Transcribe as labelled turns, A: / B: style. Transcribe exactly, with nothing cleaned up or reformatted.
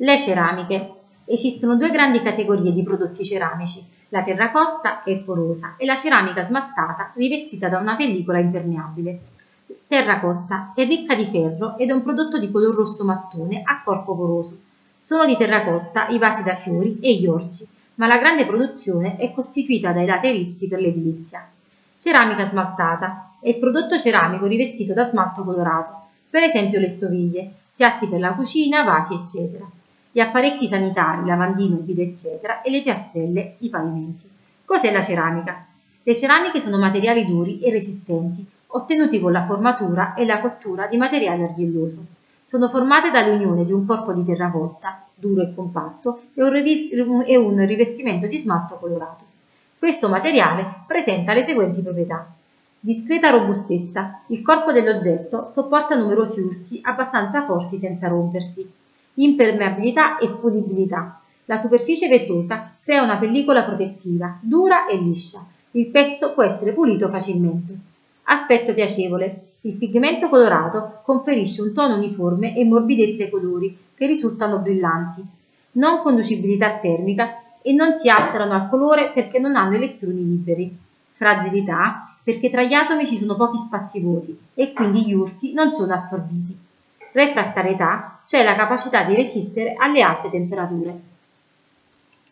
A: Le ceramiche. Esistono due grandi categorie di prodotti ceramici, la terracotta e porosa e la ceramica smaltata rivestita da una pellicola impermeabile. Terracotta è ricca di ferro ed è un prodotto di color rosso mattone a corpo poroso. Sono di terracotta i vasi da fiori e gli orci, ma la grande produzione è costituita dai laterizi per l'edilizia. Ceramica smaltata è il prodotto ceramico rivestito da smalto colorato, per esempio le stoviglie, piatti per la cucina, vasi, eccetera. Gli apparecchi sanitari, lavandino, bidet, eccetera, e le piastrelle, i pavimenti. Cos'è la ceramica? Le ceramiche sono materiali duri e resistenti, ottenuti con la formatura e la cottura di materiale argilloso. Sono formate dall'unione di un corpo di terracotta, duro e compatto, e un, e un rivestimento di smalto colorato. Questo materiale presenta le seguenti proprietà. Discreta robustezza. Il corpo dell'oggetto sopporta numerosi urti abbastanza forti senza rompersi. Impermeabilità e pulibilità. La superficie vetrosa crea una pellicola protettiva, dura e liscia. Il pezzo può essere pulito facilmente. Aspetto piacevole. Il pigmento colorato conferisce un tono uniforme e morbidezza ai colori, che risultano brillanti. Non conducibilità termica e non si alterano al colore perché non hanno elettroni liberi. Fragilità, perché tra gli atomi ci sono pochi spazi vuoti e quindi gli urti non sono assorbiti. Refrattarietà, cioè la capacità di resistere alle alte temperature.